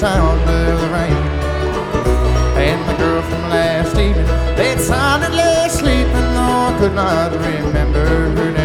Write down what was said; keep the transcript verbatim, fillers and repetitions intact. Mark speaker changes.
Speaker 1: sound of the rain. And the girl from last evening, they'd silently sleeping, though I could not remember her name.